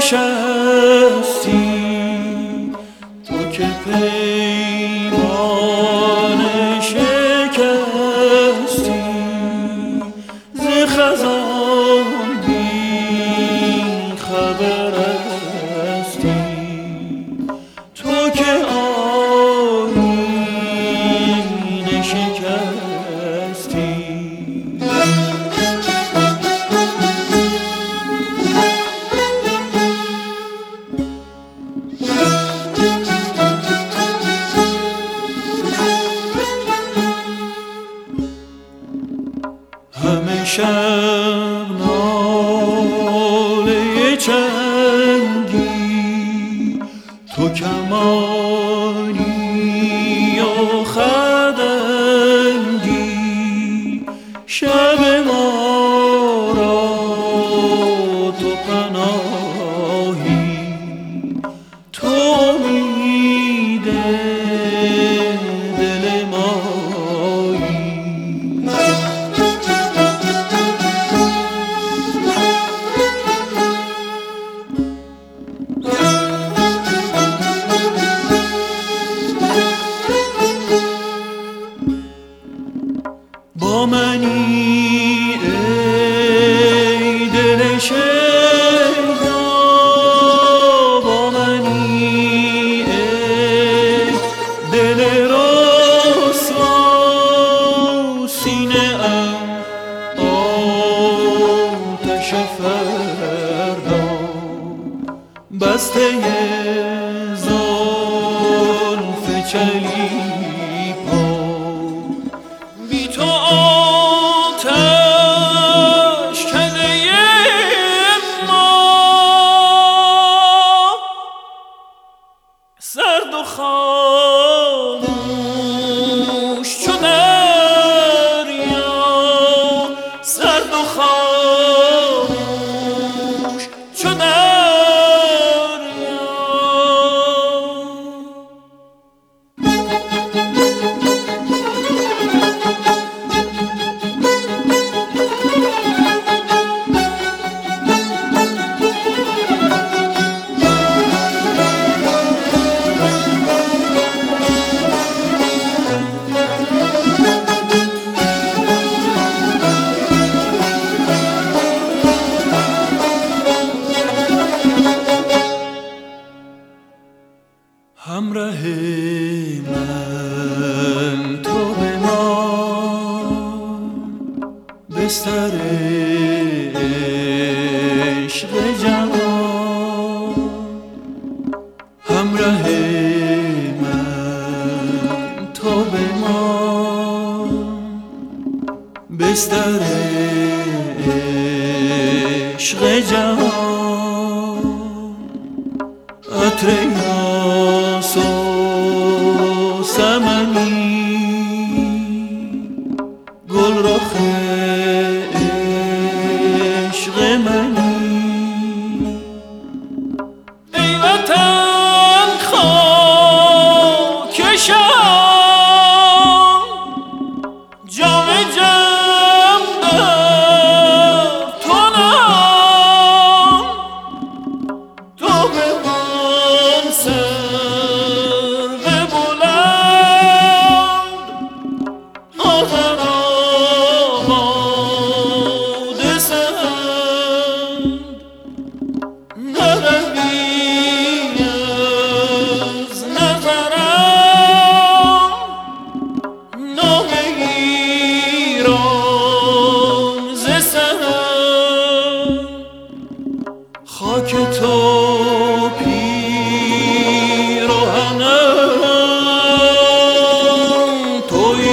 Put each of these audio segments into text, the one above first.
نشستی تو که پیمان شکستی ز خزان بی خبر هستی تو که آیین شکستی همه شب ناله چنگی تو کمانی و خدنگی شب ما را تو پناهی تو امید دل مایی با منی ای دل شیدا با منی ای دل رسوا سینه ام آتش فردا بسته زلف چلیپا بی تو آتش کده ما سرد و خاموش چو دریا سرد و خاموش چو دریا همراه من تو بمان بستر عشق جوان همراه من تو بمان بستر عشق جوان عطر یاس و سمنی گل رخ عشق منی ای وطن خاک شام جام جم در تو نام تو به من سرو بلند آذر آباد سند نروی از نظرم نام ایران ز سرم خاک تو پیراهنم توی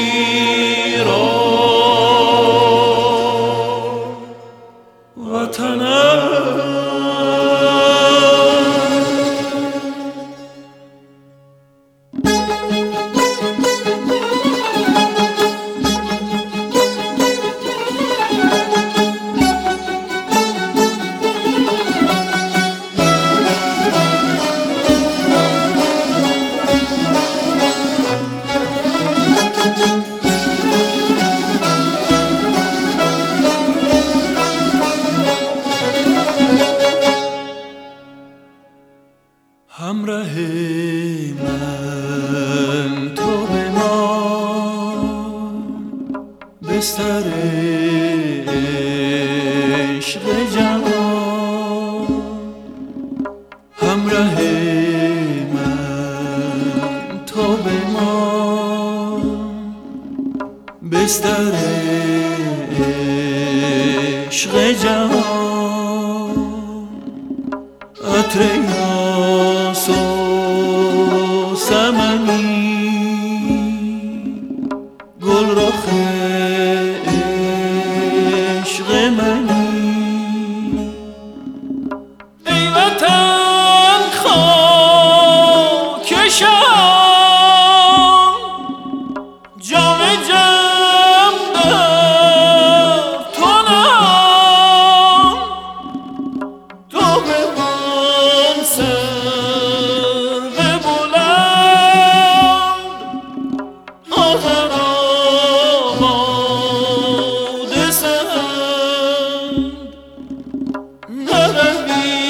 ایران وطنم همراه من تو بمان، بستر عشق جوان. همراه من تو بمان، بستر عشق جوان. عطر یاس و سمنی، گل رخ عشق منی. ای وطن خاک شام، جام جم در تو نام. تو بمان سرو بلند، آذر آباد سند. نروی